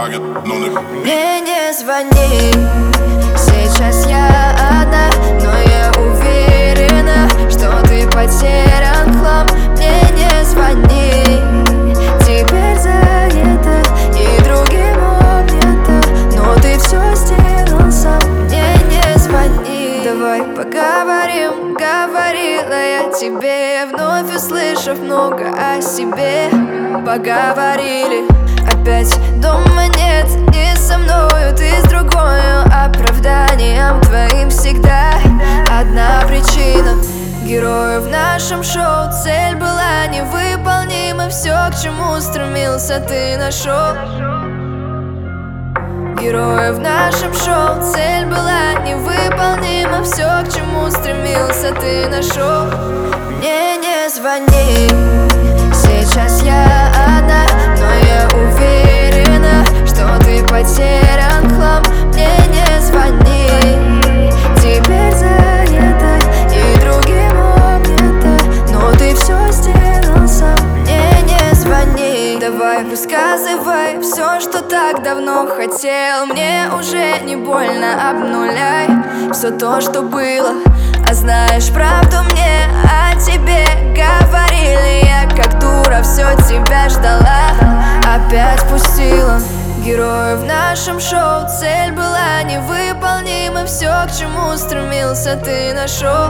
Мне не звони, сейчас я одна, но я уверена, что ты потерян в хлам. Мне не звони, теперь занята и другим обнята, но ты все сделал сам. Мне не звони, давай поговорим, говорила я тебе, вновь услышав много о себе. Поговорили, опять дома нет, не со мною, ты с другою. Оправданием твоим всегда одна причина. Герою в нашем шоу цель была невыполнима, все, к чему стремился, ты нашел. Герою в нашем шоу цель была невыполнима, все, к чему стремился, ты нашел. Мне не звони, сейчас я одна, но я уверена, что ты потерян в хлам. Мне не звони, теперь занята и другим обнята, но ты все сделал сам. Мне не звони, давай высказывай все, что так давно хотел. Мне уже не больно, обнуляй все то, что было. А знаешь, правду мне о тебе говорили, я как дура все тебя ждала, опять пустила. Герою в нашем шоу цель была невыполнима, все, к чему стремился, ты нашел.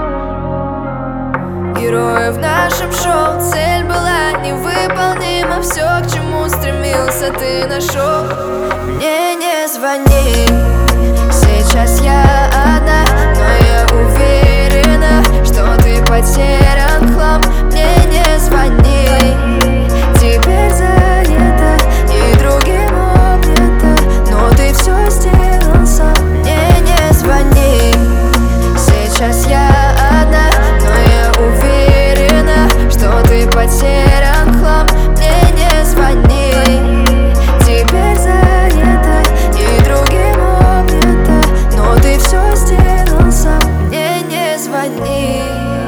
Герою в нашем шоу цель была невыполнима, все, к чему стремился, ты нашел. Мне не звони, сейчас я одна, но я уверена, что ты потерян в хлам. Мне не звони, теперь занята и другим обнята, но ты все сделал сам. Мне не звони, сейчас я одна, но я уверена, что ты потерян в хлам. Мне не звони, теперь занята и другим обнята, но ты все сделал сам. Мне не звони.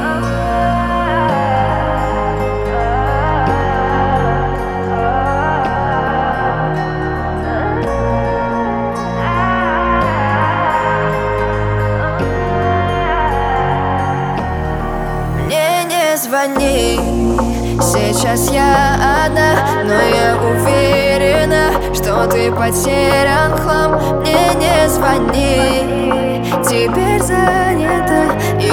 Мне не звони, сейчас я одна, но я уверена, что ты потерян в хлам. Мне не звони, теперь занята и